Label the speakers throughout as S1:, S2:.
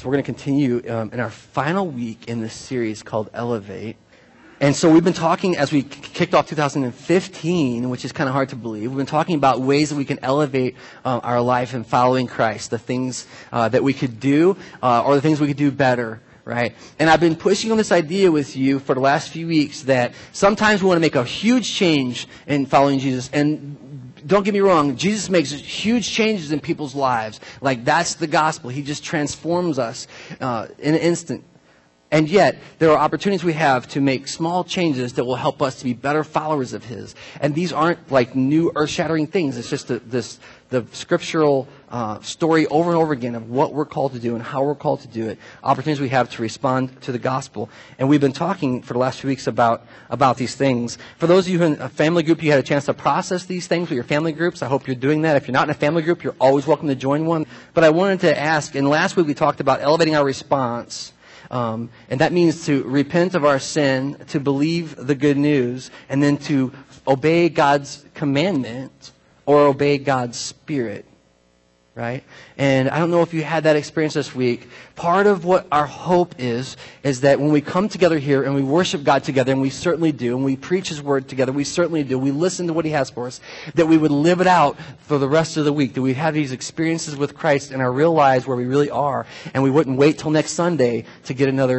S1: So we're going to continue in our final week in this series called Elevate. And so we've been talking, as we kicked off 2015, which is kind of hard to believe, we've been talking about ways that we can elevate our life in following Christ, the things that we could do or the things we could do better, right? And I've been pushing on this idea with you for the last few weeks that sometimes we want to make a huge change in following Jesus. And don't get me wrong, Jesus makes huge changes in people's lives. Like, that's the gospel. He just transforms us in an instant. And yet, there are opportunities we have to make small changes that will help us to be better followers of His. And these aren't like new earth-shattering things. It's just the scriptural story over and over again of what we're called to do and how we're called to do it. Opportunities we have to respond to the gospel. And we've been talking for the last few weeks about these things. For those of you in a family group, you had a chance to process these things with your family groups. I hope you're doing that. If you're not in a family group, you're always welcome to join one. But I wanted to ask, and last week we talked about elevating our response. And that means to repent of our sin, to believe the good news, and then to obey God's commandment or obey God's Spirit, right? And I don't know if you had that experience this week. Part of what our hope is that when we come together here and we worship God together, and we certainly do, and we preach His Word together, we certainly do, we listen to what He has for us, that we would live it out for the rest of the week, that we'd have these experiences with Christ in our real lives where we really are, and we wouldn't wait till next Sunday to get another,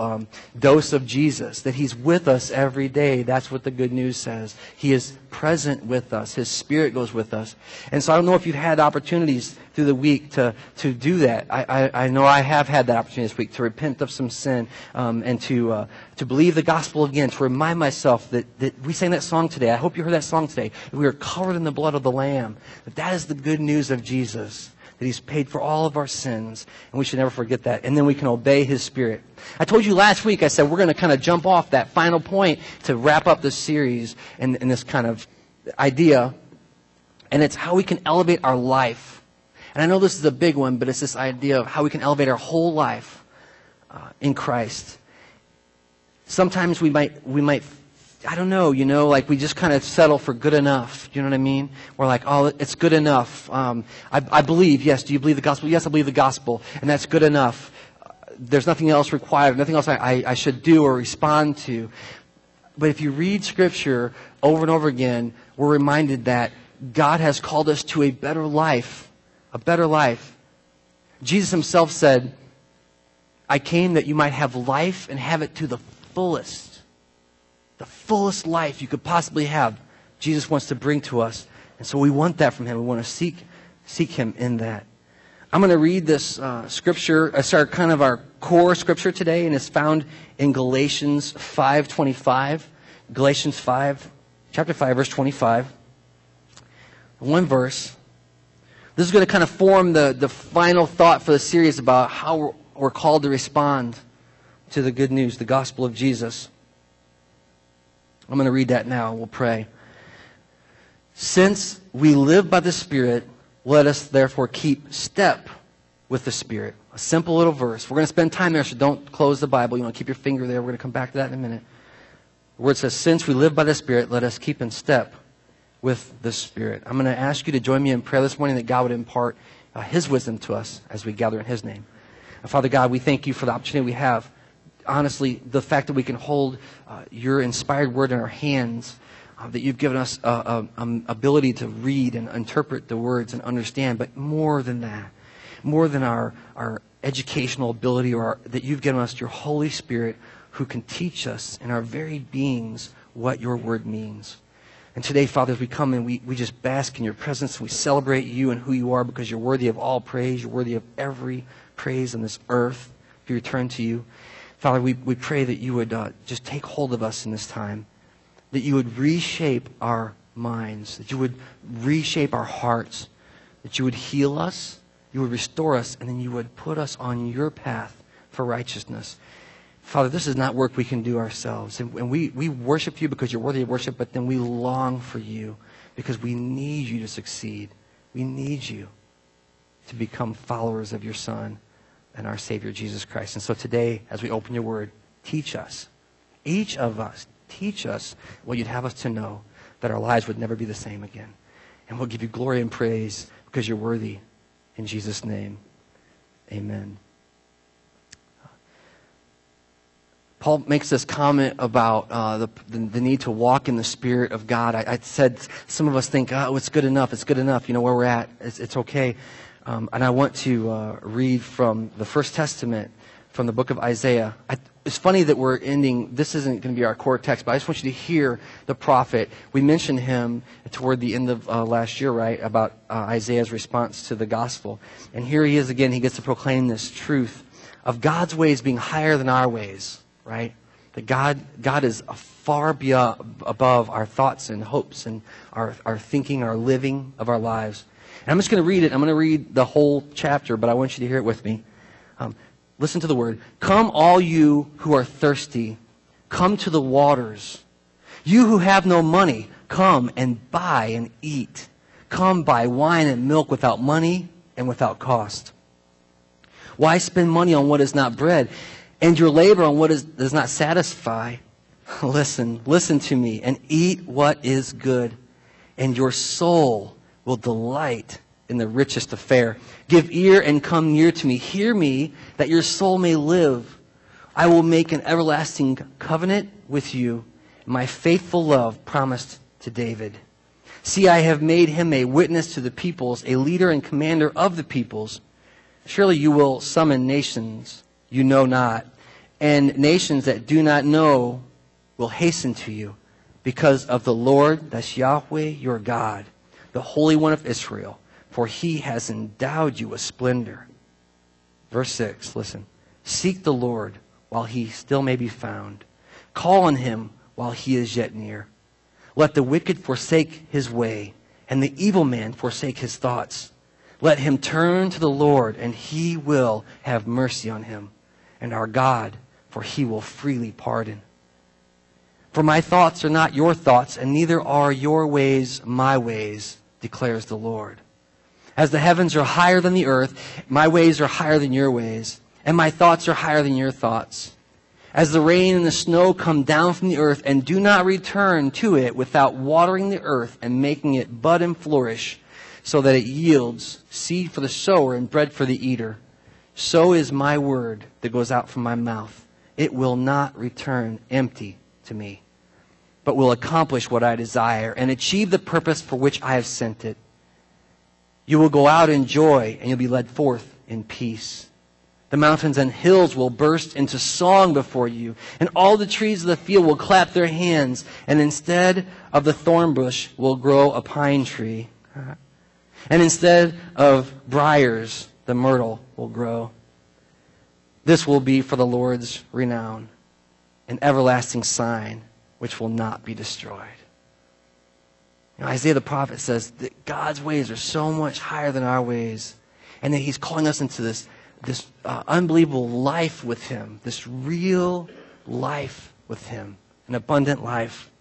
S1: dose of Jesus, that He's with us every day. That's what the good news says. He is present with us. His Spirit goes with us. And so I don't know if you've had opportunities through the week to do that. I know I have had that opportunity this week to repent of some sin and to believe the gospel again, to remind myself that we sang that song today. I hope you heard that song today. That we are covered in the blood of the Lamb. That is the good news of Jesus. That He's paid for all of our sins. And we should never forget that. And then we can obey His Spirit. I told you last week, I said we're going to kind of jump off that final point to wrap up this series and this kind of idea. And it's how we can elevate our life. And I know this is a big one, but it's this idea of how we can elevate our whole life in Christ. Sometimes we might, I don't know, like we just kind of settle for good enough. Do you know what I mean? We're like, oh, it's good enough. I believe, yes. Do you believe the gospel? Yes, I believe the gospel. And that's good enough. There's nothing else required, nothing else I should do or respond to. But if you read Scripture over and over again, we're reminded that God has called us to a better life. A better life. Jesus Himself said, I came that you might have life and have it to the fullest. The fullest life you could possibly have. Jesus wants to bring to us. And so we want that from Him. We want to seek Him in that. I'm going to read this scripture. It's kind of our core scripture today, and it's found in Galatians 5:25. Galatians 5, chapter 5, verse 25. One verse. This is going to kind of form the final thought for the series about how we're called to respond to the good news, the gospel of Jesus. I'm going to read that now. We'll pray. Since we live by the Spirit, let us therefore keep step with the Spirit. A simple little verse. We're going to spend time there, so don't close the Bible. You want to keep your finger there. We're going to come back to that in a minute. The word says, since we live by the Spirit, let us keep in step with the Spirit. I'm going to ask you to join me in prayer this morning that God would impart His wisdom to us as we gather in His name. Father God, we thank You for the opportunity we have. Honestly, the fact that we can hold Your inspired word in our hands, that You've given us an ability to read and interpret the words and understand, but more than that, more than our educational ability, that You've given us Your Holy Spirit who can teach us in our very beings what Your word means. And today, Father, as we come and we just bask in Your presence, and we celebrate You and who You are because You're worthy of all praise. You're worthy of every praise on this earth. We return to You. Father, we pray that You would just take hold of us in this time, that You would reshape our minds, that You would reshape our hearts, that You would heal us, You would restore us, and then You would put us on Your path for righteousness. Father, this is not work we can do ourselves. And we worship You because You're worthy of worship, but then we long for You because we need You to succeed. We need You to become followers of Your Son and our Savior, Jesus Christ. And so today, as we open Your word, teach us, each of us, teach us what You'd have us to know, that our lives would never be the same again. And we'll give You glory and praise because You're worthy. In Jesus' name, amen. Paul makes this comment about the need to walk in the Spirit of God. I said some of us think, oh, it's good enough. It's good enough. You know, where we're at, it's okay. And I want to read from the First Testament, from the book of Isaiah. It's funny that we're ending, this isn't going to be our core text, but I just want you to hear the prophet. We mentioned him toward the end of last year, right, about Isaiah's response to the gospel. And here he is again, he gets to proclaim this truth of God's ways being higher than our ways, right? That God is far above our thoughts and hopes and our thinking, our living of our lives. And I'm just going to read it. I'm going to read the whole chapter, but I want you to hear it with me. Listen to the word. Come, all you who are thirsty, come to the waters. You who have no money, come and buy and eat. Come buy wine and milk without money and without cost. Why spend money on what is not bread, and your labor on what does not satisfy? Listen to me, and eat what is good, and your soul will delight in the richest of fare. Give ear and come near to me. Hear me, that your soul may live. I will make an everlasting covenant with you, my faithful love promised to David. See, I have made him a witness to the peoples, a leader and commander of the peoples. Surely you will summon nations you know not, and nations that do not know will hasten to you, because of the Lord, that's Yahweh your God, the Holy One of Israel, for he has endowed you with splendor. Verse 6, listen. Seek the Lord while he still may be found. Call on him while he is yet near. Let the wicked forsake his way, and the evil man forsake his thoughts. Let him turn to the Lord, and he will have mercy on him, and our God, for he will freely pardon. For my thoughts are not your thoughts, and neither are your ways my ways, declares the Lord. As the heavens are higher than the earth, my ways are higher than your ways, and my thoughts are higher than your thoughts. As the rain and the snow come down from the earth and do not return to it without watering the earth and making it bud and flourish, so that it yields seed for the sower and bread for the eater, so is my word that goes out from my mouth. It will not return empty to me, but will accomplish what I desire and achieve the purpose for which I have sent it. You will go out in joy, and you'll be led forth in peace. The mountains and hills will burst into song before you, and all the trees of the field will clap their hands, and instead of the thorn bush will grow a pine tree. And instead of briars, the myrtle will grow. This will be for the Lord's renown, an everlasting sign which will not be destroyed. You know, Isaiah the prophet says that God's ways are so much higher than our ways, and that he's calling us into this unbelievable life with him, this real life with him, an abundant life.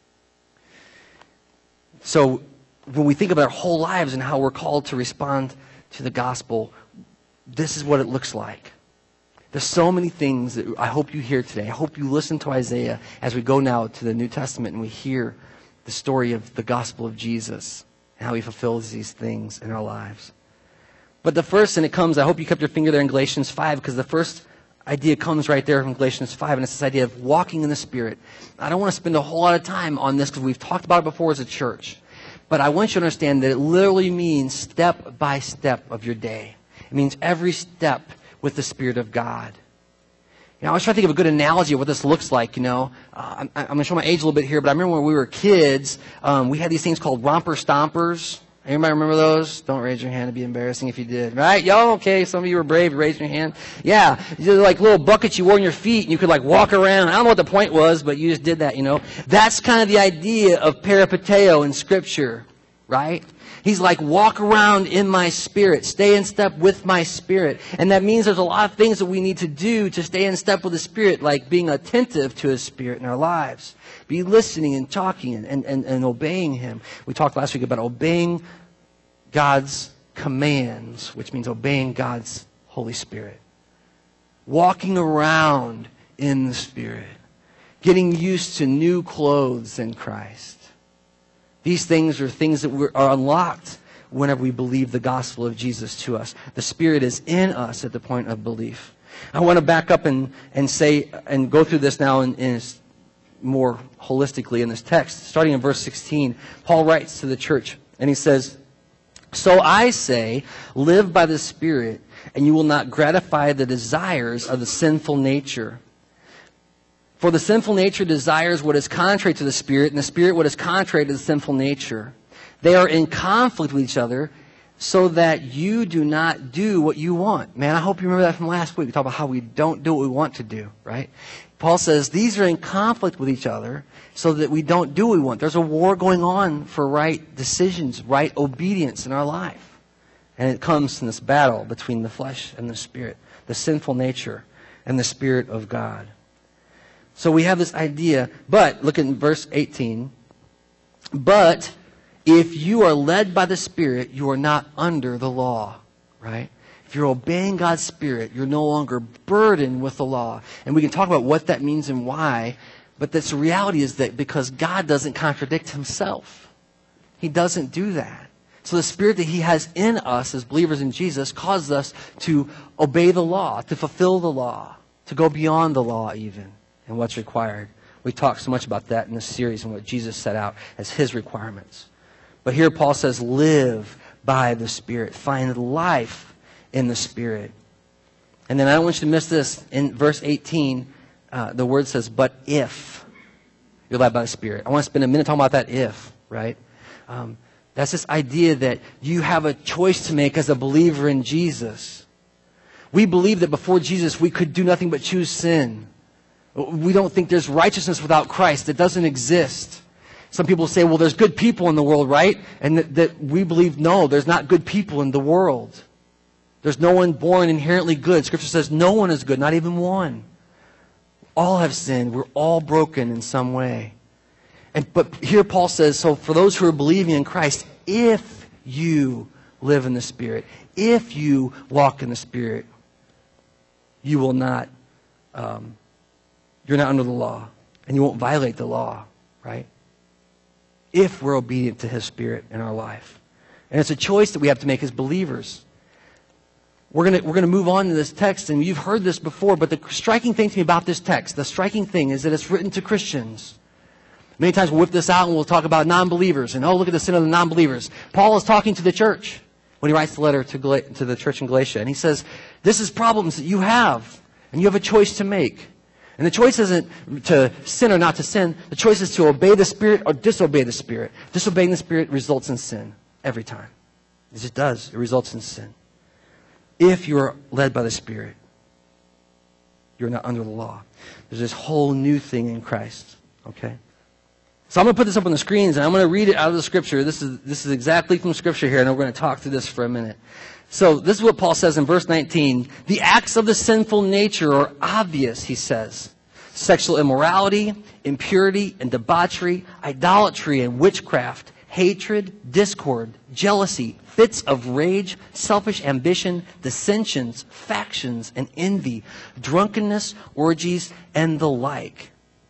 S1: So when we think about our whole lives and how we're called to respond to the gospel, this is what it looks like. There's so many things that I hope you hear today. I hope you listen to Isaiah as we go now to the New Testament and we hear the story of the gospel of Jesus and how he fulfills these things in our lives. But the first, and it comes, I hope you kept your finger there in Galatians 5, because the first idea comes right there from Galatians 5, and it's this idea of walking in the Spirit. I don't want to spend a whole lot of time on this because we've talked about it before as a church. But I want you to understand that it literally means step by step of your day. It means every step with the Spirit of God. You know, I was trying to think of a good analogy of what this looks like, you know. I'm going to show my age a little bit here, but I remember when we were kids, we had these things called romper stompers. Anybody remember those? Don't raise your hand. It'd be embarrassing if you did. Right? Y'all okay? Some of you were brave. You raised your hand. Yeah. They're like little buckets you wore on your feet, and you could like walk around. I don't know what the point was, but you just did that, you know. That's kind of the idea of peripateo in Scripture, right? He's like, walk around in my Spirit. Stay in step with my Spirit. And that means there's a lot of things that we need to do to stay in step with the Spirit, like being attentive to His Spirit in our lives. Be listening and talking and obeying Him. We talked last week about obeying God's commands, which means obeying God's Holy Spirit. Walking around in the Spirit. Getting used to new clothes in Christ. These things are things that are unlocked whenever we believe the gospel of Jesus to us. The Spirit is in us at the point of belief. I want to back up and say, and go through this now in more holistically in this text. Starting in verse 16, Paul writes to the church, and he says, "So I say, live by the Spirit, and you will not gratify the desires of the sinful nature. For the sinful nature desires what is contrary to the Spirit, and the Spirit what is contrary to the sinful nature. They are in conflict with each other, so that you do not do what you want." Man, I hope you remember that from last week. We talked about how we don't do what we want to do, right? Paul says these are in conflict with each other so that we don't do what we want. There's a war going on for right decisions, right obedience in our life. And it comes in this battle between the flesh and the Spirit, the sinful nature and the Spirit of God. So we have this idea, but look at verse 18. "But if you are led by the Spirit, you are not under the law," right? If you're obeying God's Spirit, you're no longer burdened with the law. And we can talk about what that means and why, but the reality is that because God doesn't contradict himself. He doesn't do that. So the Spirit that he has in us as believers in Jesus causes us to obey the law, to fulfill the law, to go beyond the law even, and what's required. We talked so much about that in this series and what Jesus set out as his requirements. But here Paul says, live by the Spirit. Find life in the Spirit. And then I don't want you to miss this. In verse 18, the word says, "But if you're led by the Spirit." I want to spend a minute talking about that if, right? That's this idea that you have a choice to make as a believer in Jesus. We believe that before Jesus we could do nothing but choose sin. We don't think there's righteousness without Christ. It doesn't exist. Some people say, well, there's good people in the world, right? And that we believe, no, there's not good people in the world. There's no one born inherently good. Scripture says no one is good, not even one. All have sinned. We're all broken in some way. But here Paul says, so for those who are believing in Christ, if you live in the Spirit, if you walk in the Spirit, you will not, you're not under the law. And you won't violate the law, right? If we're obedient to his Spirit in our life. And it's a choice that we have to make as believers. We're gonna move on to this text, and you've heard this before, but the striking thing to me about this text, the striking thing is that it's written to Christians. Many times we'll whip this out and we'll talk about non-believers, and look at the sin of the non-believers. Paul is talking to the church when he writes the letter to the church in Galatia, and he says, this is problems that you have, and you have a choice to make. And the choice isn't to sin or not to sin. The choice is to obey the Spirit or disobey the Spirit. Disobeying the Spirit results in sin every time. It just does. It results in sin. If you are led by the Spirit, you're not under the law. There's this whole new thing in Christ. Okay? So I'm going to put this up on the screens, and I'm going to read it out of the Scripture. This is exactly from Scripture here, and we're going to talk through this for a minute. So this is what Paul says in verse 19. The acts of the sinful nature are obvious, he says. Sexual immorality, impurity and debauchery, idolatry and witchcraft, hatred, discord, jealousy, fits of rage, selfish ambition, dissensions, factions, and envy, drunkenness, orgies, and the like.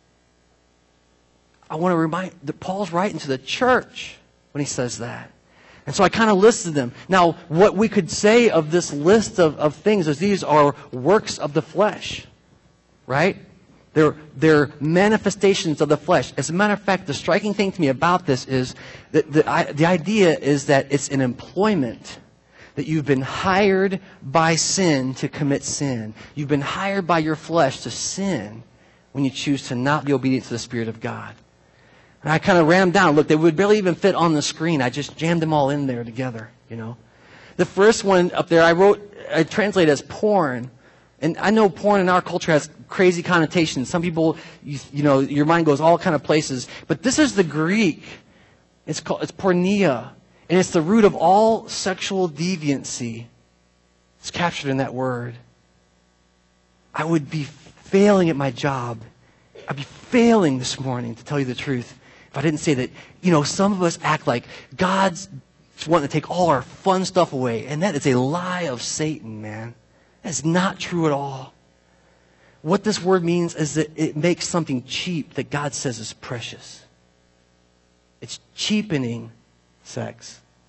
S1: I want to remind that Paul's writing to the church when he says that. And so I kind of listed them. Now, what we could say of this list of things is these are works of the flesh, right? They're manifestations of the flesh. As a matter of fact, the striking thing to me about this is that the idea is that it's an employment, that you've been hired by sin to commit sin. You've been hired by your flesh to sin when you choose to not be obedient to the Spirit of God. And I kind of ran them down. Look, they would barely even fit on the screen. I just jammed them all in there together, you know. The first one up there I translated as porn. And I know porn in our culture has crazy connotations. Some people, you know, your mind goes all kind of places. But this is the Greek. It's porneia. And it's the root of all sexual deviancy. It's captured in that word. I would be failing at my job. I'd be failing this morning, to tell you the truth, if I didn't say that, you know, some of us act like God's wanting to take all our fun stuff away. And that is a lie of Satan, man. That's not true at all. What this word means is that it makes something cheap that God says is precious. It's cheapening sex.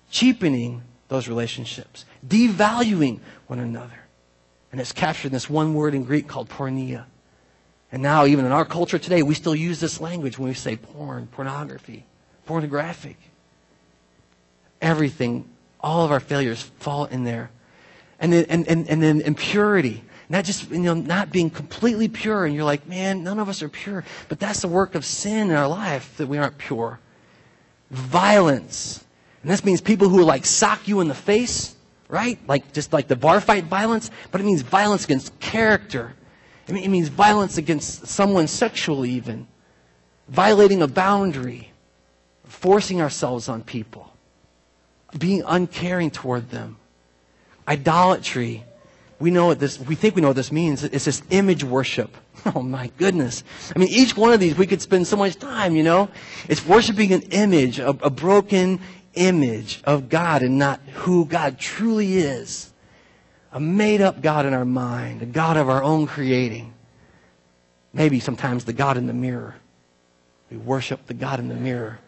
S1: cheapening those relationships, devaluing one another. And it's captured in this one word in Greek called porneia. And now even in our culture today, we still use this language when we say porn, pornography, pornographic. Everything, all of our failures fall in there. And then impurity. Not just, not being completely pure. And you're like, man, none of us are pure. But that's the work of sin in our life, that we aren't pure. Violence. And this means people who like sock you in the face, right? Just like the bar fight violence. But it means violence against character. It means violence against someone sexually even. Violating a boundary. Forcing ourselves on people. Being uncaring toward them. Idolatry. We think we know what this means. It's this image worship. Oh my goodness. Each one of these we could spend so much time, It's worshiping an image, a broken image of God and not who God truly is. A made-up God in our mind, a God of our own creating. Maybe sometimes the God in the mirror. We worship the God in the mirror.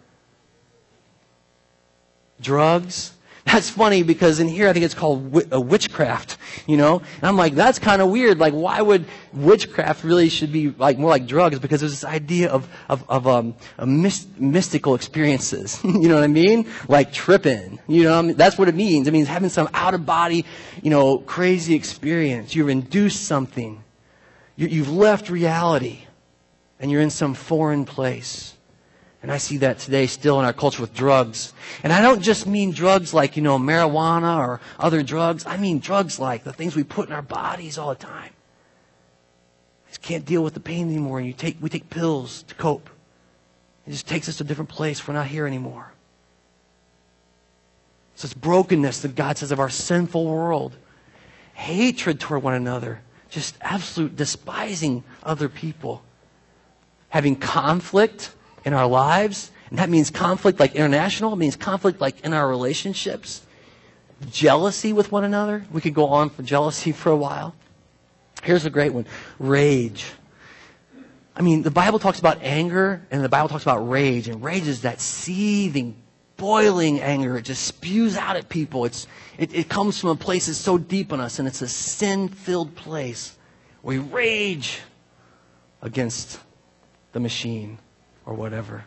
S1: Drugs. That's funny because in here I think it's called witchcraft, And I'm like, that's kind of weird. Like, why would witchcraft really should be like more like drugs? Because there's this idea of mystical experiences. You know what I mean? Like tripping. That's what it means. It means having some out of body, crazy experience. You've induced something. You've left reality, and you're in some foreign place. And I see that today still in our culture with drugs. And I don't just mean drugs like, marijuana or other drugs. I mean drugs like the things we put in our bodies all the time. I just can't deal with the pain anymore. And we take pills to cope. It just takes us to a different place. We're not here anymore. It's this brokenness that God says of our sinful world. Hatred toward one another. Just absolute despising other people. Having conflict in our lives. And that means conflict like international. It means conflict like in our relationships. Jealousy with one another. We could go on for jealousy for a while. Here's a great one. Rage. The Bible talks about anger and the Bible talks about rage. And rage is that seething, boiling anger. It just spews out at people. It comes from a place that's so deep in us, and it's a sin-filled place. We rage against the machine or whatever.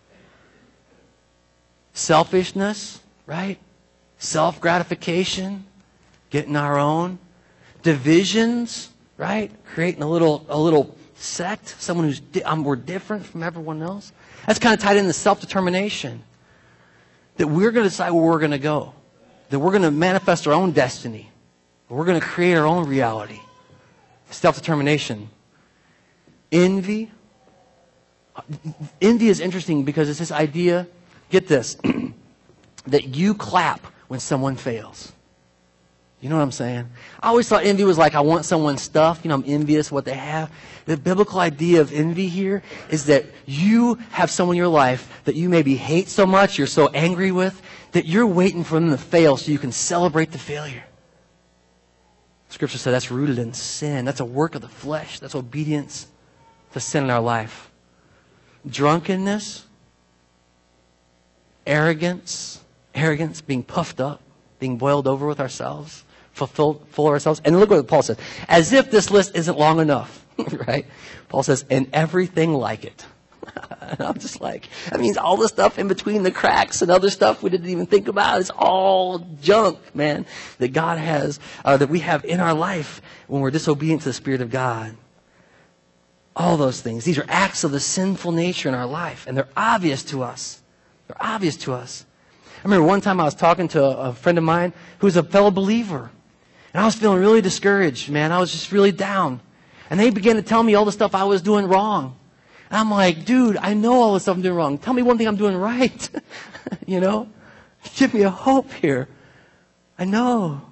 S1: Selfishness, right? Self-gratification, getting our own. Divisions, right? Creating a little sect, someone who's we're different from everyone else. That's kind of tied into self-determination. That we're going to decide where we're going to go. That we're going to manifest our own destiny. We're going to create our own reality. Self-determination. Envy. Envy is interesting because it's this idea, get this, that you clap when someone fails. You know what I'm saying? I always thought envy was like, I want someone's stuff. I'm envious of what they have. The biblical idea of envy here is that you have someone in your life that you maybe hate so much, you're so angry with, that you're waiting for them to fail so you can celebrate the failure. Scripture says that's rooted in sin. That's a work of the flesh. That's obedience to sin in our life. Drunkenness, arrogance, being puffed up, being boiled over with ourselves, full of ourselves. And look what Paul says. As if this list isn't long enough, right? Paul says, and everything like it. And I'm just like, that means all the stuff in between the cracks and other stuff we didn't even think about. It's all junk, man, that God has, that we have in our life when we're disobedient to the Spirit of God. All those things. These are acts of the sinful nature in our life. And they're obvious to us. They're obvious to us. I remember one time I was talking to a friend of mine who's a fellow believer. And I was feeling really discouraged, man. I was just really down. And they began to tell me all the stuff I was doing wrong. And I'm like, dude, I know all the stuff I'm doing wrong. Tell me one thing I'm doing right. Give me a hope here. I know.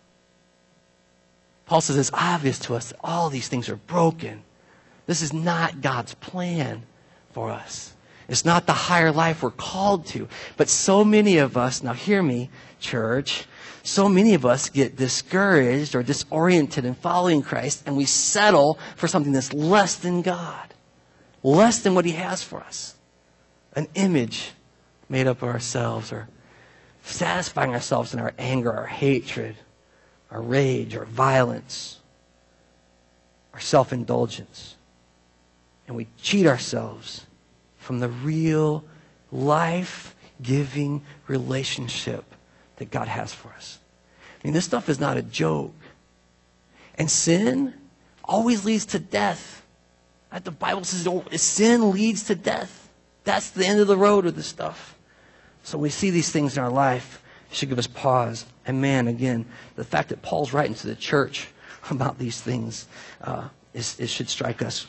S1: Paul says it's obvious to us that all these things are broken. This is not God's plan for us. It's not the higher life we're called to. But so many of us, now hear me, church, so many of us get discouraged or disoriented in following Christ, and we settle for something that's less than God, less than what He has for us. An image made up of ourselves or satisfying ourselves in our anger, our hatred, our rage, our violence, our self-indulgence. And we cheat ourselves from the real life-giving relationship that God has for us. I mean, this stuff is not a joke. And sin always leads to death. The Bible says sin leads to death. That's the end of the road with this stuff. So when we see these things in our life, it should give us pause. And man, again, the fact that Paul's writing to the church about these things, it should strike us.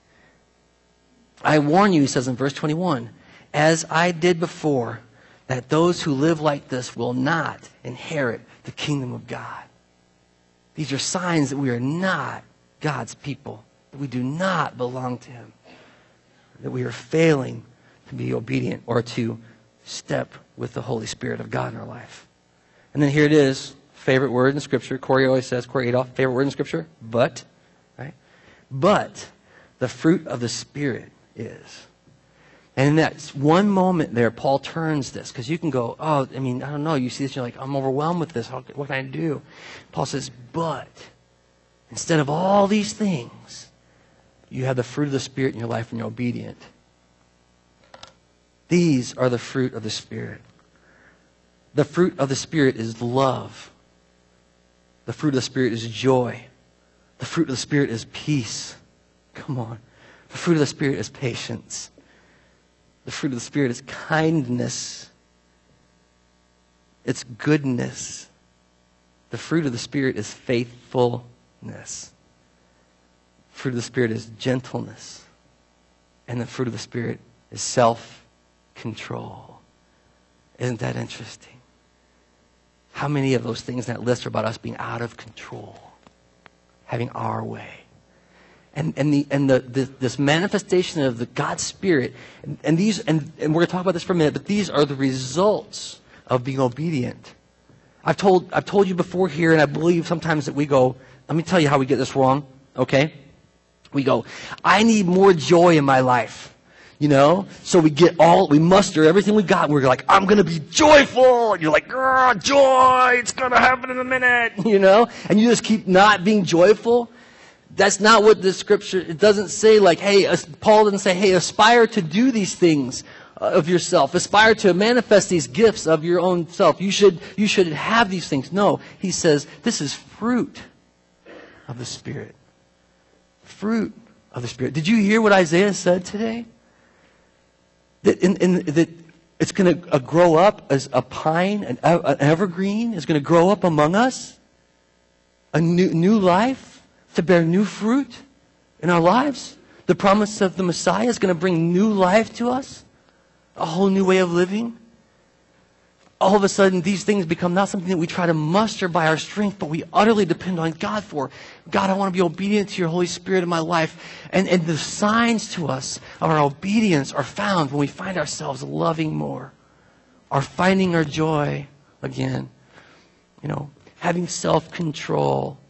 S1: I warn you, he says in verse 21, as I did before, that those who live like this will not inherit the kingdom of God. These are signs that we are not God's people, that we do not belong to him, that we are failing to be obedient or to step with the Holy Spirit of God in our life. And then here it is, favorite word in Scripture. Corey always says, Corey Adolph, favorite word in Scripture, but, right? But the fruit of the Spirit is. And in that one moment there, Paul turns this, because you can go, I don't know, you see this, you're like, I'm overwhelmed with this, what can I do? Paul says, but instead of all these things, you have the fruit of the Spirit in your life and you're obedient. These are the fruit of the Spirit. The fruit of the Spirit is love. The fruit of the Spirit is joy. The fruit of the Spirit is peace. Come on. The fruit of the Spirit is patience. The fruit of the Spirit is kindness. It's goodness. The fruit of the Spirit is faithfulness. The fruit of the Spirit is gentleness. And the fruit of the Spirit is self-control. Isn't that interesting? How many of those things in that list are about us being out of control, having our way? And this manifestation of the God's Spirit, and we're going to talk about this for a minute, but these are the results of being obedient. I've told you before here, and I believe sometimes that we go, let me tell you how we get this wrong, okay? We go, I need more joy in my life. You know? So we muster everything we got, and we're like, I'm going to be joyful. And you're like, joy, it's going to happen in a minute. You know? And you just keep not being joyful. That's not what the Scripture, it doesn't say like, Paul doesn't say, hey, aspire to do these things of yourself. Aspire to manifest these gifts of your own self. You should have these things. No, he says, this is fruit of the Spirit. Fruit of the Spirit. Did you hear what Isaiah said today? That that it's going to grow up as a pine, an evergreen is going to grow up among us. A new life to bear new fruit in our lives. The promise of the Messiah is going to bring new life to us. A whole new way of living. All of a sudden, these things become not something that we try to muster by our strength, but we utterly depend on God for. God, I want to be obedient to your Holy Spirit in my life. And the signs to us of our obedience are found when we find ourselves loving more. Or finding our joy again. You know, having self-control.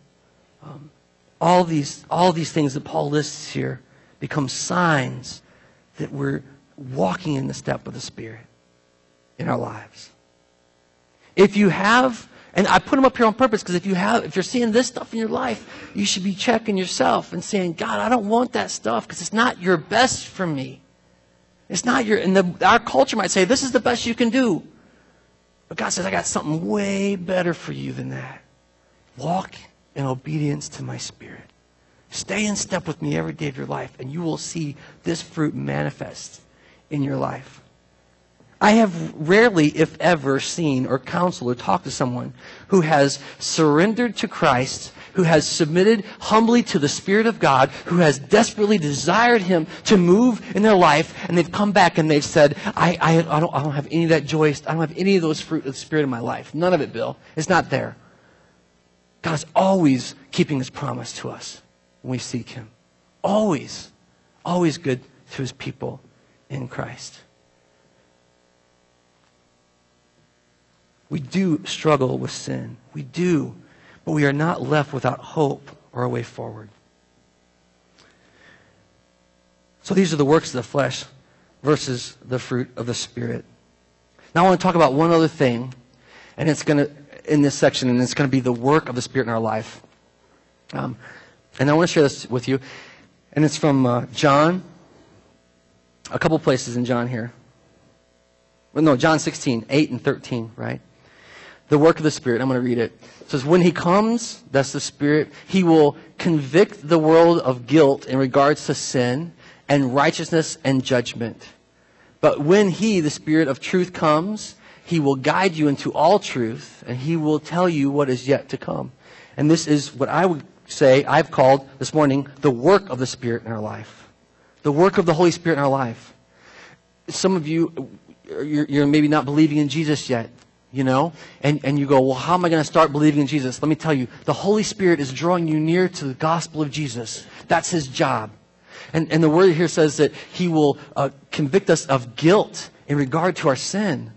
S1: All these things that Paul lists here become signs that we're walking in the step of the Spirit in our lives. If you have, and I put them up here on purpose because if you're seeing this stuff in your life, you should be checking yourself and saying, God, I don't want that stuff because it's not your best for me. It's not our culture might say, this is the best you can do. But God says, I got something way better for you than that. Walk in obedience to my Spirit. Stay in step with me every day of your life, and you will see this fruit manifest in your life. I have rarely, if ever, seen or counseled or talked to someone who has surrendered to Christ, who has submitted humbly to the Spirit of God, who has desperately desired Him to move in their life, and they've come back and they've said, I don't have any of that joy, I don't have any of those fruit of the Spirit in my life. None of it, Bill. It's not there. God's always keeping His promise to us when we seek Him. Always. Always good to His people in Christ. We do struggle with sin. We do. But we are not left without hope or a way forward. So these are the works of the flesh versus the fruit of the Spirit. Now I want to talk about one other thing And it's going to, in this section, and it's going to be the work of the Spirit in our life. And I want to share this with you. And it's from John, a couple places in John here. Well, no, John 16, 8 and 13, right? The work of the Spirit. I'm going to read it. It says, when he comes, that's the Spirit, he will convict the world of guilt in regards to sin and righteousness and judgment. But when he, the Spirit of truth, comes, he will guide you into all truth, and he will tell you what is yet to come. And this is what I would say I've called this morning the work of the Spirit in our life. The work of the Holy Spirit in our life. Some of you, you're maybe not believing in Jesus yet, you know, and you go, well, how am I going to start believing in Jesus? Let me tell you, the Holy Spirit is drawing you near to the gospel of Jesus. That's his job. And the word here says that he will convict us of guilt in regard to our sin.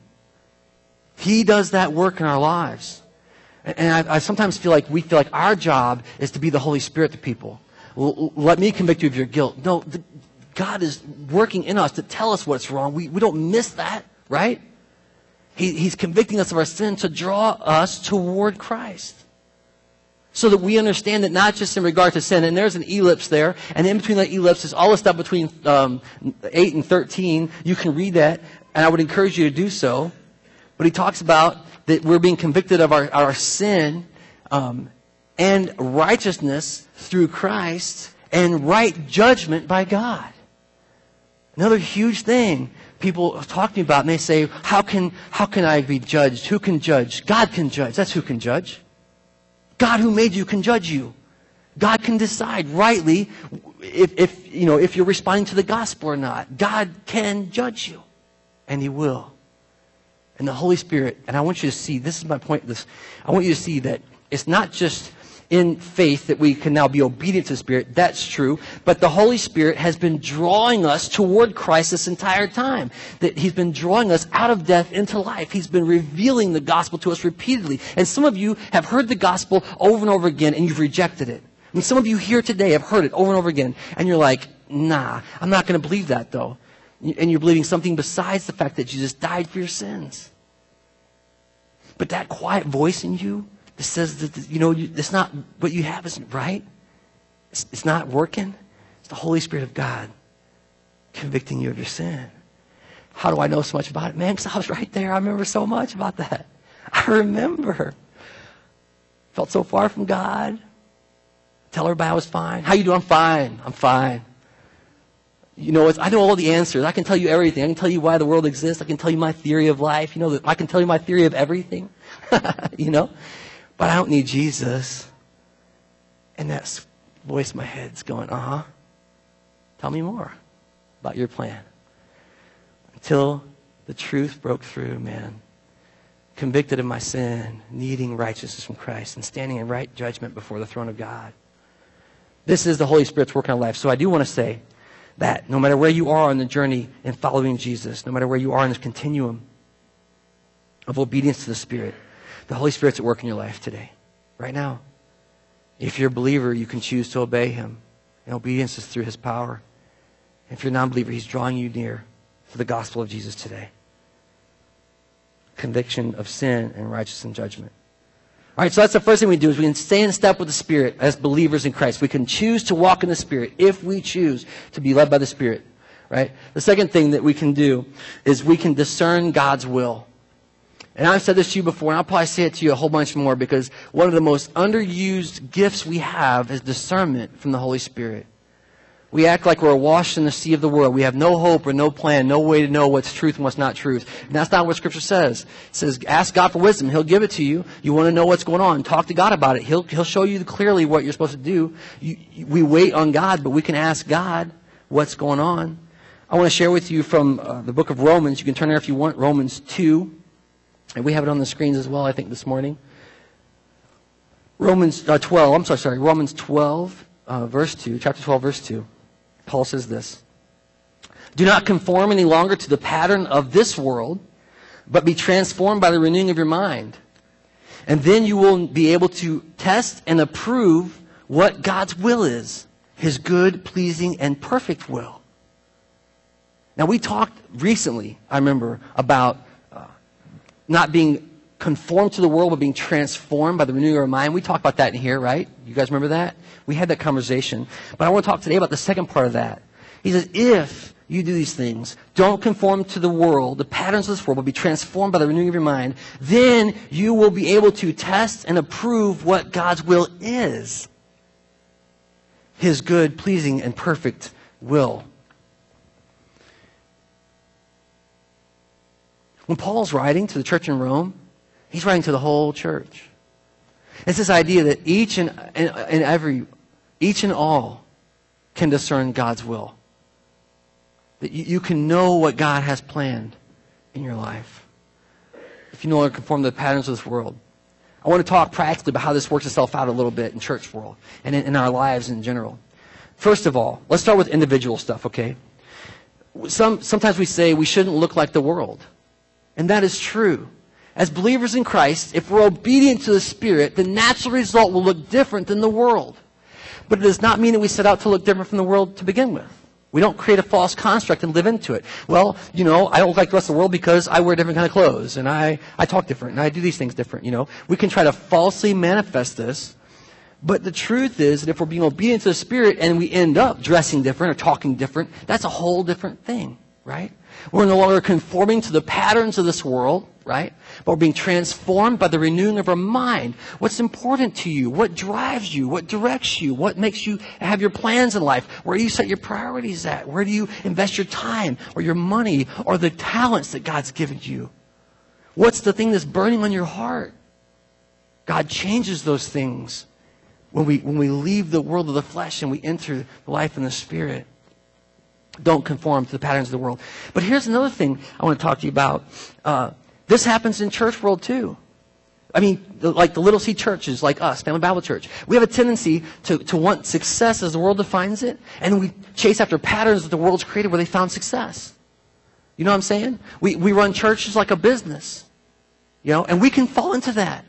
S1: He does that work in our lives. And I sometimes feel like our job is to be the Holy Spirit to people. Let me convict you of your guilt. No, God is working in us to tell us what's wrong. We don't miss that, right? He's convicting us of our sin to draw us toward Christ. So that we understand that not just in regard to sin, and there's an ellipse there, and in between that ellipse is all the stuff between 8 and 13. You can read that, and I would encourage you to do so. But he talks about that we're being convicted of our sin and righteousness through Christ and right judgment by God. Another huge thing people talk to me about, and they say, how can I be judged? Who can judge? God can judge. That's who can judge. God who made you can judge you. God can decide rightly if you're responding to the gospel or not. God can judge you. And he will. And the Holy Spirit, and I want you to see, this is my point, I want you to see that it's not just in faith that we can now be obedient to the Spirit. That's true. But the Holy Spirit has been drawing us toward Christ this entire time. That he's been drawing us out of death into life. He's been revealing the gospel to us repeatedly. And some of you have heard the gospel over and over again, and you've rejected it. I mean, some of you here today have heard it over and over again, and you're like, nah, I'm not going to believe that, though. And you're believing something besides the fact that Jesus died for your sins. But that quiet voice in you that says that, it's not, what you have isn't right. It's not working. It's the Holy Spirit of God convicting you of your sin. How do I know so much about it? Man, because I was right there. I remember so much about that. I remember. Felt so far from God. Tell everybody I was fine. How you doing? I'm fine. I'm fine. I know all the answers. I can tell you everything. I can tell you why the world exists. I can tell you my theory of life. I can tell you my theory of everything. But I don't need Jesus. And that voice in my head's going, tell me more about your plan. Until the truth broke through, man. Convicted of my sin, needing righteousness from Christ, and standing in right judgment before the throne of God. This is the Holy Spirit's work in our life. So I do want to say that no matter where you are on the journey in following Jesus, no matter where you are in this continuum of obedience to the Spirit, the Holy Spirit's at work in your life today, right now. If you're a believer, you can choose to obey him. And obedience is through his power. If you're a non-believer, he's drawing you near to the gospel of Jesus today. Conviction of sin and righteousness and judgment. All right, so that's the first thing we do is we can stay in step with the Spirit as believers in Christ. We can choose to walk in the Spirit if we choose to be led by the Spirit, right? The second thing that we can do is we can discern God's will. And I've said this to you before, and I'll probably say it to you a whole bunch more, because one of the most underused gifts we have is discernment from the Holy Spirit. We act like we're washed in the sea of the world. We have no hope or no plan, no way to know what's truth and what's not truth. And that's not what Scripture says. It says, ask God for wisdom. He'll give it to you. You want to know what's going on. Talk to God about it. He'll show you clearly what you're supposed to do. We wait on God, but we can ask God what's going on. I want to share with you from the book of Romans. You can turn there if you want. Romans 2. And we have it on the screens as well, I think, this morning. Romans 12, verse 2, chapter 12, verse 2. Paul says this: do not conform any longer to the pattern of this world, but be transformed by the renewing of your mind. And then you will be able to test and approve what God's will is, his good, pleasing, and perfect will. Now, we talked recently, I remember, about not being conform to the world, but being transformed by the renewing of our mind. We talked about that in here, right? You guys remember that? We had that conversation. But I want to talk today about the second part of that. He says, if you do these things, don't conform to the world, the patterns of this world, but be transformed by the renewing of your mind, then you will be able to test and approve what God's will is. His good, pleasing, and perfect will. When Paul's writing to the church in Rome, he's writing to the whole church. It's this idea that each and all can discern God's will. That you can know what God has planned in your life. If you no longer conform to the patterns of this world. I want to talk practically about how this works itself out a little bit in church world and in our lives in general. First of all, let's start with individual stuff, okay? Sometimes we say we shouldn't look like the world. And that is true. As believers in Christ, if we're obedient to the Spirit, the natural result will look different than the world. But it does not mean that we set out to look different from the world to begin with. We don't create a false construct and live into it. Well, I don't look like the rest of the world because I wear different kind of clothes and I talk different and I do these things different, We can try to falsely manifest this. But the truth is that if we're being obedient to the Spirit and we end up dressing different or talking different, that's a whole different thing, right? We're no longer conforming to the patterns of this world, right? But we're being transformed by the renewing of our mind. What's important to you? What drives you? What directs you? What makes you have your plans in life? Where do you set your priorities at? Where do you invest your time or your money or the talents that God's given you? What's the thing that's burning on your heart? God changes those things when we leave the world of the flesh and we enter the life in the Spirit. Don't conform to the patterns of the world. But here's another thing I want to talk to you about. This happens in church world too. Like the Little C churches like us, Family Bible Church. We have a tendency to want success as the world defines it. And we chase after patterns that the world's created where they found success. You know what I'm saying? We run churches like a business. And we can fall into that.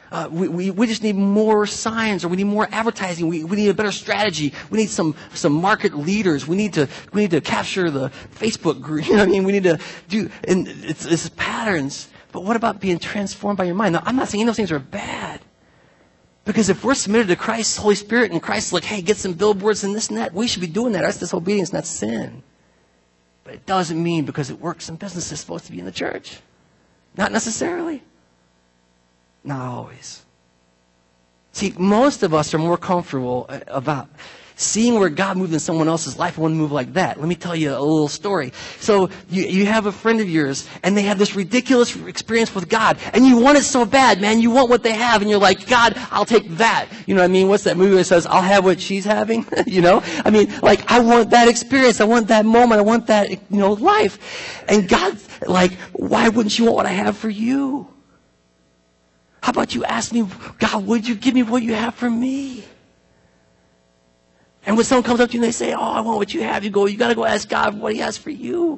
S1: We just need more signs, or we need more advertising. We need a better strategy. We need some market leaders. We need to capture the Facebook group. We need to do, and it's patterns. But what about being transformed by your mind? Now, I'm not saying those things are bad. Because if we're submitted to Christ's Holy Spirit and Christ's like, hey, get some billboards and this and that, we should be doing that. That's disobedience, and that's sin. But it doesn't mean because it works in business, it's supposed to be in the church. Not necessarily. Not always. See, most of us are more comfortable about seeing where God moved in someone else's life and want to move like that. Let me tell you a little story. So you have a friend of yours and they have this ridiculous experience with God and you want it so bad, man. You want what they have and you're like, God, I'll take that. You know what I mean? What's that movie that says, I'll have what she's having? I want that experience. I want that moment. I want that, life. And God's like, why wouldn't you want what I have for you? How about you ask me, God, would you give me what you have for me? And when someone comes up to you and they say, I want what you have, you got to go ask God what he has for you.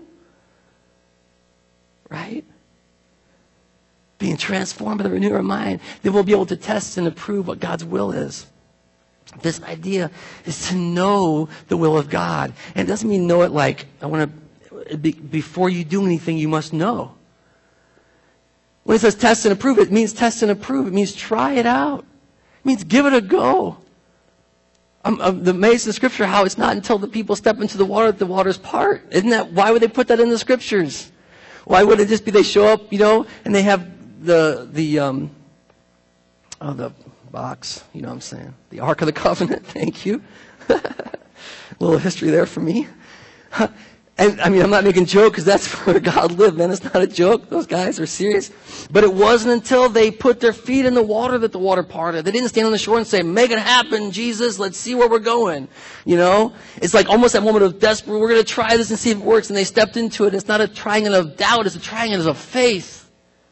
S1: Right? Being transformed by the renewal of mind, then we'll be able to test and approve what God's will is. This idea is to know the will of God. And it doesn't mean know it like, before you do anything, you must know. When it says test and approve, it means test and approve. It means try it out. It means give it a go. I'm amazed in Scripture how it's not until the people step into the water that the waters part. Why would they put that in the Scriptures? Why would it just be they show up, and they have the box, you know what I'm saying? The Ark of the Covenant, thank you. A little history there for me. And I'm not making a joke because that's where God lived, man. It's not a joke. Those guys are serious. But it wasn't until they put their feet in the water that the water parted. They didn't stand on the shore and say, make it happen, Jesus. Let's see where we're going. It's like almost that moment of desperate, we're going to try this and see if it works. And they stepped into it. It's not a trying it of doubt. It's a trying it of faith.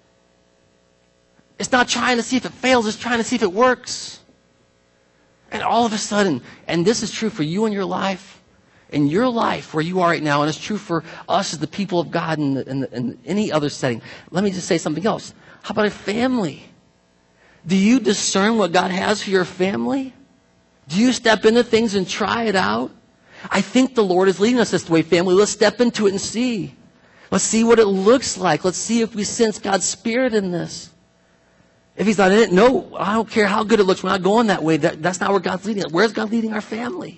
S1: It's not trying to see if it fails. It's trying to see if it works. And all of a sudden, and this is true for you in your life, where you are right now, and it's true for us as the people of God in any other setting. Let me just say something else. How about a family? Do you discern what God has for your family? Do you step into things and try it out? I think the Lord is leading us this way, family. Let's step into it and see. Let's see what it looks like. Let's see if we sense God's Spirit in this. If he's not in it, no, I don't care how good it looks. We're not going that way. That's not where God's leading us. Where's God leading our family?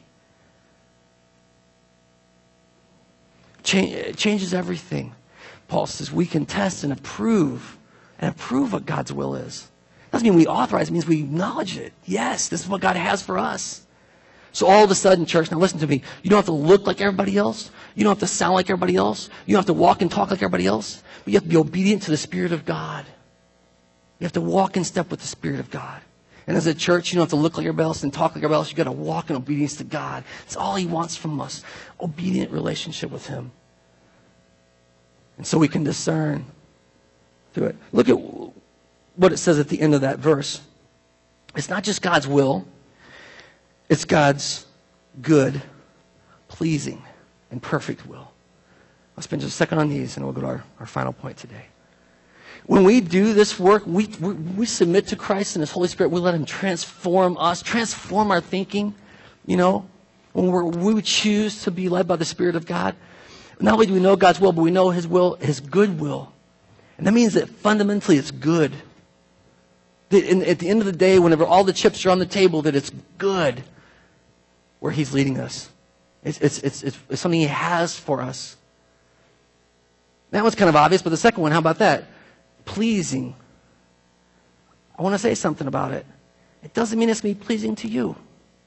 S1: It changes everything. Paul says we can test and approve what God's will is. Doesn't mean we authorize, it means we acknowledge it. Yes, this is what God has for us. So all of a sudden, church, now listen to me. You don't have to look like everybody else. You don't have to sound like everybody else. You don't have to walk and talk like everybody else. But you have to be obedient to the Spirit of God. You have to walk in step with the Spirit of God. And as a church, you don't have to look like everybody else and talk like everybody else. You've got to walk in obedience to God. That's all He wants from us. Obedient relationship with Him. And so we can discern through it. Look at what it says at the end of that verse. It's not just God's will. It's God's good, pleasing, and perfect will. I'll spend just a second on these and we'll go to our final point today. When we do this work, we submit to Christ and His Holy Spirit. We let Him transform us, transform our thinking. You know, when we choose to be led by the Spirit of God, not only do we know God's will, but we know His will, His good will. And that means that fundamentally it's good. At the end of the day, whenever all the chips are on the table, that it's good where He's leading us. It's something He has for us. That one's kind of obvious, but the second one, how about that? Pleasing. I want to say something about it. It doesn't mean it's going to be pleasing to you.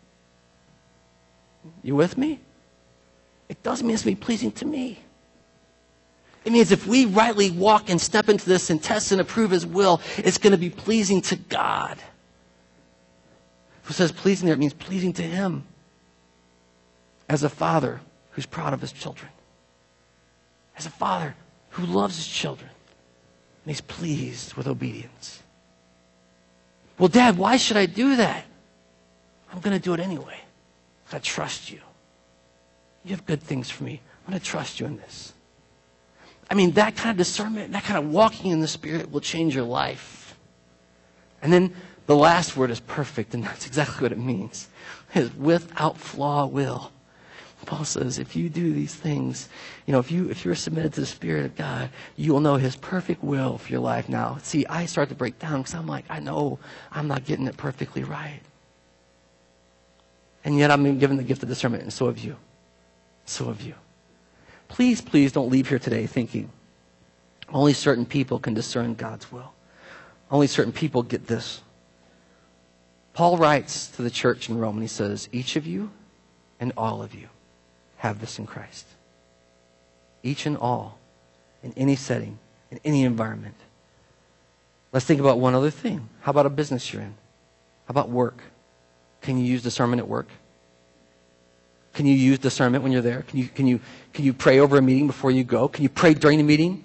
S1: You with me? It doesn't mean it's going to be pleasing to me. It means if we rightly walk and step into this and test and approve His will, it's going to be pleasing to God. If it says pleasing there, it means pleasing to Him. As a father who's proud of his children. As a father who loves his children. And he's pleased with obedience. Well, Dad, why should I do that? I'm going to do it anyway. I trust you. You have good things for me. I'm going to trust you in this. I mean, that kind of discernment, that kind of walking in the Spirit will change your life. And then the last word is perfect, and that's exactly what it means. It's without flaw will. Paul says, if you do these things, you know, if you're submitted to the Spirit of God, you will know His perfect will for your life. Now, see, I start to break down because I'm like, I know I'm not getting it perfectly right. And yet I'm being given the gift of discernment, and so have you. So have you. Please, please don't leave here today thinking only certain people can discern God's will. Only certain people get this. Paul writes to the church in Rome, and he says, each of you and all of you have this in Christ. Each and all, in any setting, in any environment. Let's think about one other thing. How about a business you're in? How about work? Can you use discernment at work? Can you use discernment when you're there? Can you pray over a meeting before you go? Can you pray during the meeting?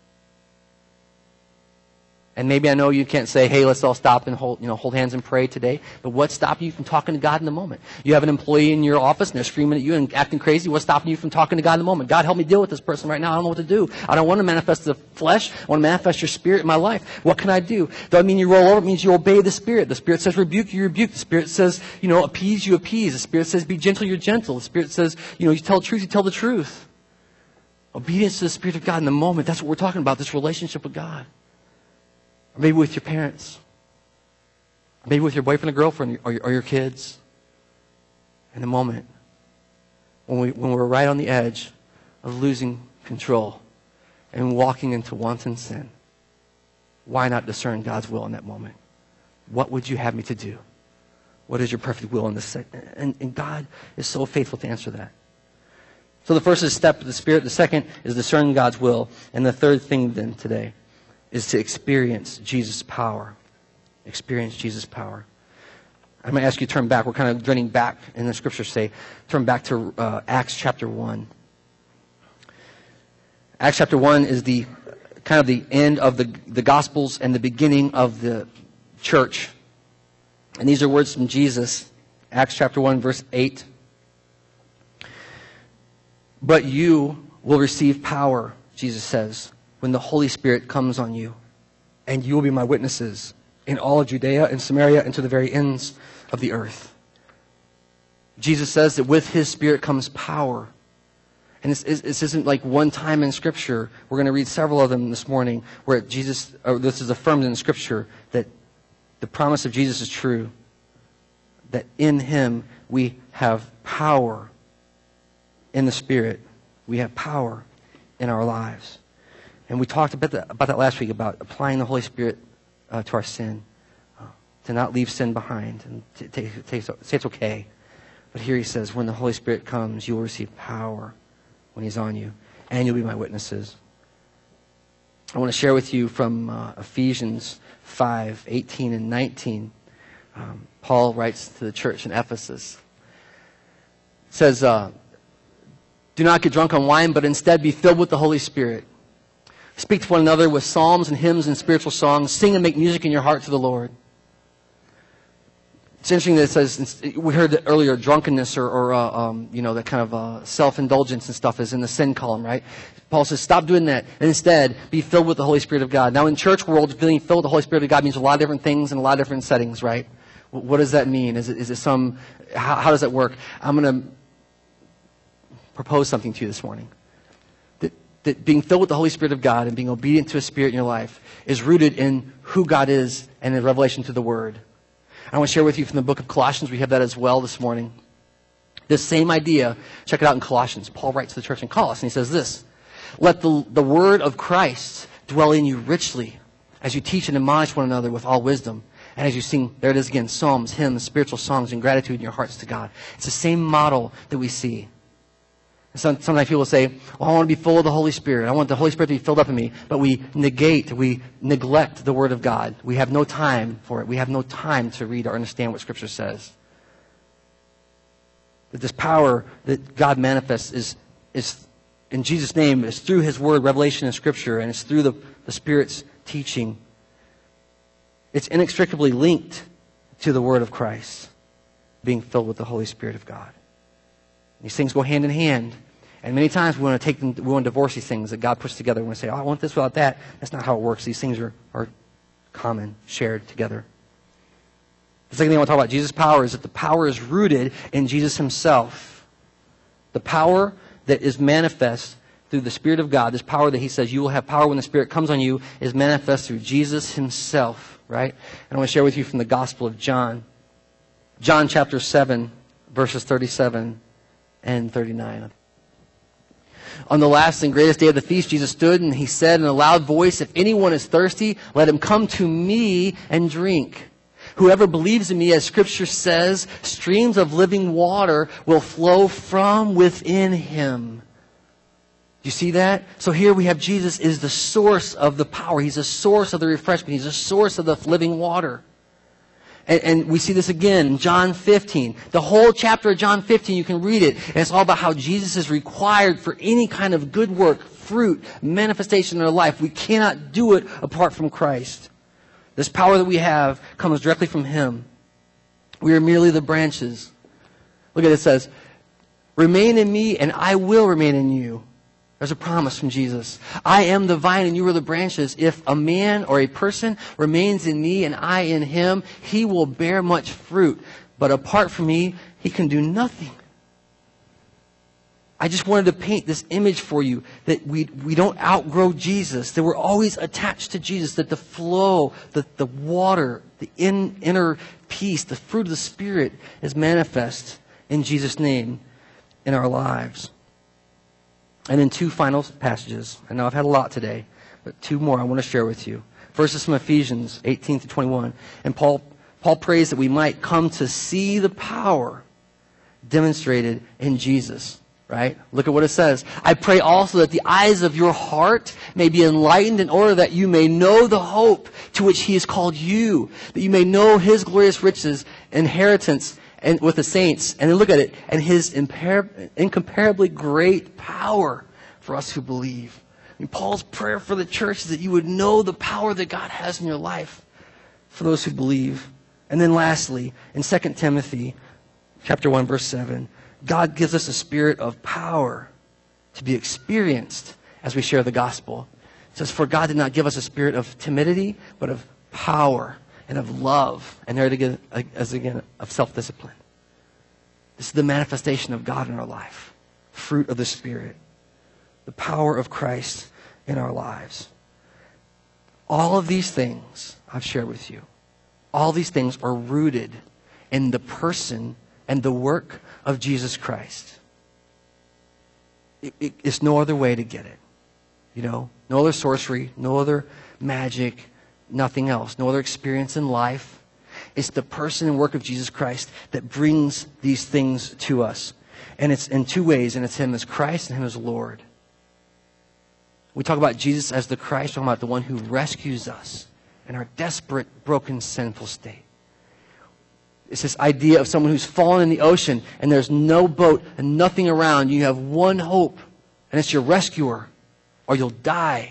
S1: And maybe I know you can't say, hey, let's all stop and hold hands and pray today. But what's stopping you from talking to God in the moment? You have an employee in your office and they're screaming at you and acting crazy. What's stopping you from talking to God in the moment? God, help me deal with this person right now. I don't know what to do. I don't want to manifest the flesh. I want to manifest your Spirit in my life. What can I do? Doesn't mean you roll over. It means you obey the Spirit. The Spirit says rebuke, you rebuke. The Spirit says, appease, you appease. The Spirit says be gentle, you're gentle. The Spirit says, you tell the truth, you tell the truth. Obedience to the Spirit of God in the moment. That's what we're talking about, this relationship with God. Or maybe with your parents. Maybe with your boyfriend or girlfriend or your kids. In the moment when we're right on the edge of losing control and walking into wanton sin, why not discern God's will in that moment? What would you have me to do? What is your perfect will in this? And God is so faithful to answer that. So the first is step of the Spirit. The second is discerning God's will. And the third thing then today is to experience Jesus' power. Experience Jesus' power. I'm going to ask you to turn back. We're kind of running back in the scriptures say. Turn back to Acts chapter 1. Acts chapter 1 is the kind of the end of the Gospels and the beginning of the church. And these are words from Jesus. Acts chapter 1 verse 8. But you will receive power, Jesus says, when the Holy Spirit comes on you, and you will be my witnesses in all of Judea and Samaria and to the very ends of the earth. Jesus says that with His Spirit comes power. And this isn't like one time in Scripture. We're going to read several of them this morning where this is affirmed in Scripture that the promise of Jesus is true, that in him we have power in the Spirit. We have power in our lives. And we talked about that last week, about applying the Holy Spirit to our sin, to not leave sin behind and to say it's okay. But here he says, when the Holy Spirit comes, you will receive power when he's on you, and you'll be my witnesses. I want to share with you from Ephesians 5:18 and 19. Paul writes to the church in Ephesus. It says, do not get drunk on wine, but instead be filled with the Holy Spirit. Speak to one another with psalms and hymns and spiritual songs. Sing and make music in your heart to the Lord. It's interesting that it says, we heard that earlier, drunkenness or that kind of self-indulgence and stuff is in the sin column, right? Paul says, stop doing that. And instead, be filled with the Holy Spirit of God. Now, in church world, being filled with the Holy Spirit of God means a lot of different things in a lot of different settings, right? What does that mean? Is it some, how does that work? I'm going to propose something to you this morning. That being filled with the Holy Spirit of God and being obedient to His Spirit in your life is rooted in who God is and in revelation through the Word. I want to share with you from the book of Colossians. We have that as well this morning. This same idea, check it out in Colossians. Paul writes to the church in Colossus, and he says this: let the word of Christ dwell in you richly as you teach and admonish one another with all wisdom. And as you sing, there it is again, psalms, hymns, spiritual songs, and gratitude in your hearts to God. It's the same model that we see. Sometimes people say, well, I want to be full of the Holy Spirit. I want the Holy Spirit to be filled up in me. But we neglect the Word of God. We have no time for it. We have no time to read or understand what Scripture says. That this power that God manifests is in Jesus' name, is through His Word, revelation in Scripture, and it's through the Spirit's teaching. It's inextricably linked to the Word of Christ, being filled with the Holy Spirit of God. These things go hand in hand. And many times we want to divorce these things that God puts together. We want to say, oh, I want this without that. That's not how it works. These things are common, shared together. The second thing I want to talk about, Jesus' power, is that the power is rooted in Jesus Himself. The power that is manifest through the Spirit of God, this power that He says you will have power when the Spirit comes on you, is manifest through Jesus Himself, right? And I want to share with you from the Gospel of John. John chapter 7, verses 37 and 39. On the last and greatest day of the feast, Jesus stood and He said in a loud voice, if anyone is thirsty, let him come to me and drink. Whoever believes in me, as Scripture says, streams of living water will flow from within him. Do you see that? So here we have Jesus is the source of the power. He's the source of the refreshment. He's the source of the living water. And we see this again in John 15. The whole chapter of John 15, you can read it. And it's all about how Jesus is required for any kind of good work, fruit, manifestation in our life. We cannot do it apart from Christ. This power that we have comes directly from Him. We are merely the branches. Look at it, it says, remain in me and I will remain in you. There's a promise from Jesus. I am the vine and you are the branches. If a man or a person remains in me and I in him, he will bear much fruit. But apart from me, he can do nothing. I just wanted to paint this image for you that we don't outgrow Jesus, that we're always attached to Jesus, that the flow, the water, the inner peace, the fruit of the Spirit is manifest in Jesus' name in our lives. And then two final passages. I know I've had a lot today, but two more I want to share with you. First is from Ephesians 18 to 21. And Paul prays that we might come to see the power demonstrated in Jesus. Right? Look at what it says. I pray also that the eyes of your heart may be enlightened in order that you may know the hope to which He has called you, that you may know His glorious riches, inheritance, and with the saints. And then look at it. And His incomparably great power for us who believe. I mean, Paul's prayer for the church is that you would know the power that God has in your life for those who believe. And then lastly, in 2 Timothy chapter 1, verse 7, God gives us a spirit of power to be experienced as we share the gospel. It says, for God did not give us a spirit of timidity, but of power and of love, and there again, of self-discipline. This is the manifestation of God in our life. Fruit of the Spirit. The power of Christ in our lives. All of these things I've shared with you, All these things are rooted in the person and the work of Jesus Christ. It's no other way to get it. No other sorcery, no other magic, nothing else. No other experience in life. It's the person and work of Jesus Christ that brings these things to us. And it's in two ways, and it's Him as Christ and Him as Lord. We talk about Jesus as the Christ, we're talking about the one who rescues us in our desperate, broken, sinful state. It's this idea of someone who's fallen in the ocean and there's no boat and nothing around. You have one hope, and it's your rescuer, or you'll die.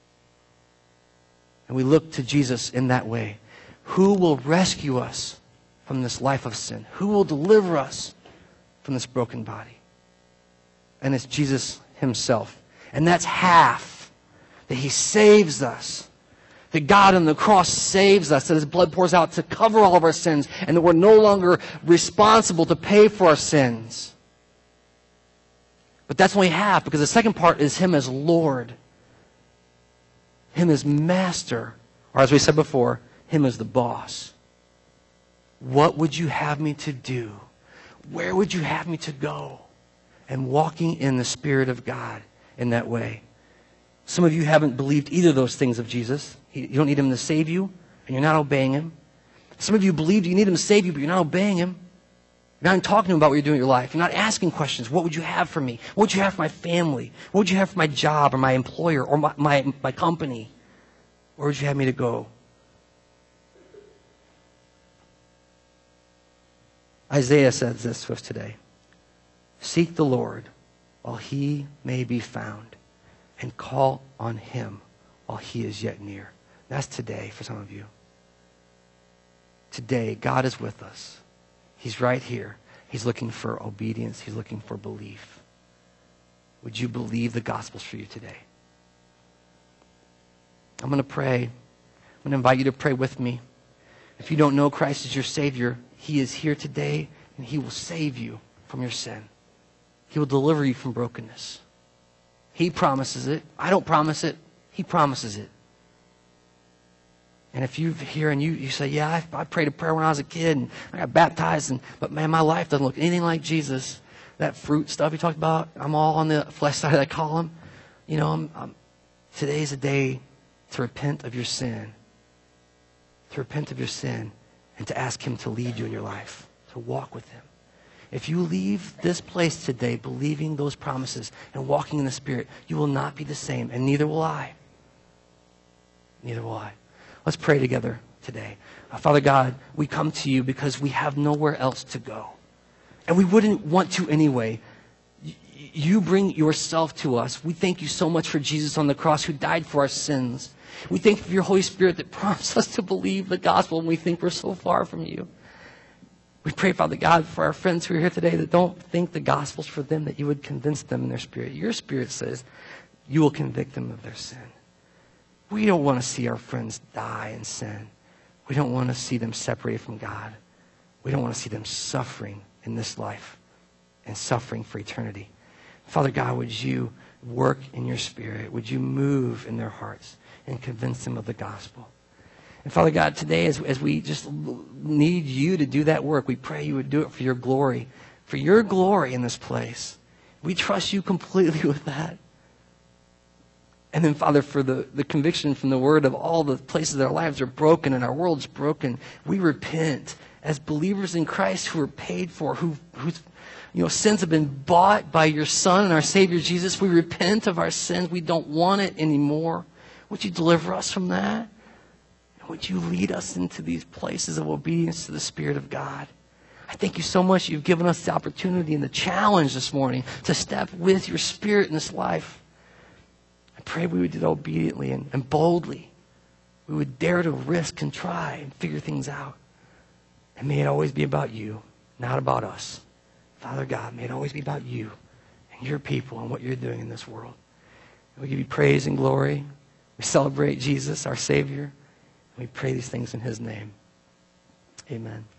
S1: And we look to Jesus in that way. Who will rescue us from this life of sin? Who will deliver us from this broken body? And it's Jesus Himself. And that's half. That He saves us. That God on the cross saves us. That His blood pours out to cover all of our sins. And that we're no longer responsible to pay for our sins. But that's only half, because the second part is Him as Lord. Him as Master. Or as we said before, Him as the boss. What would you have me to do? Where would you have me to go? And walking in the Spirit of God in that way. Some of you haven't believed either of those things of Jesus. You don't need Him to save you, and you're not obeying Him. Some of you believed you need Him to save you, but you're not obeying Him. You're not even talking to Him about what you're doing in your life. You're not asking questions. What would you have for me? What would you have for my family? What would you have for my job or my employer or my company? Where would you have me to go? Isaiah says this to us today. Seek the Lord while He may be found, and call on Him while He is yet near. That's today for some of you. Today, God is with us. He's right here. He's looking for obedience. He's looking for belief. Would you believe the gospel's for you today? I'm going to pray. I'm going to invite you to pray with me. If you don't know Christ as your Savior, He is here today, and He will save you from your sin. He will deliver you from brokenness. He promises it. I don't promise it. He promises it. And if you're here and you say, yeah, I prayed a prayer when I was a kid, and I got baptized, but man, my life doesn't look anything like Jesus. That fruit stuff you talked about, I'm all on the flesh side of that column. Today's a day to repent of your sin. To repent of your sin and to ask Him to lead you in your life, to walk with Him. If you leave this place today believing those promises and walking in the Spirit, you will not be the same, and neither will I. Neither will I. Let's pray together today. Father God, we come to You because we have nowhere else to go. And we wouldn't want to anyway. You bring Yourself to us. We thank You so much for Jesus on the cross who died for our sins. We thank You for Your Holy Spirit that prompts us to believe the gospel when we think we're so far from You. We pray, Father God, for our friends who are here today that don't think the gospel's for them, that You would convince them in their spirit. Your Spirit says You will convict them of their sin. We don't want to see our friends die in sin. We don't want to see them separated from God. We don't want to see them suffering in this life and suffering for eternity. Father God, would You work in Your Spirit? Would You move in their hearts and convince them of the gospel? And Father God, today as we just need You to do that work, we pray You would do it for Your glory in this place. We trust You completely with that. And then, Father, for the conviction from the Word of all the places that our lives are broken and our world's broken, we repent as believers in Christ who are paid for, whose sins have been bought by Your Son and our Savior Jesus. We repent of our sins. We don't want it anymore. Would You deliver us from that? And would You lead us into these places of obedience to the Spirit of God? I thank You so much You've given us the opportunity and the challenge this morning to step with Your Spirit in this life. I pray we would do that obediently and boldly. We would dare to risk and try and figure things out. And may it always be about You, not about us. Father God, may it always be about You and Your people and what You're doing in this world. And we give You praise and glory. We celebrate Jesus, our Savior. And we pray these things in His name. Amen.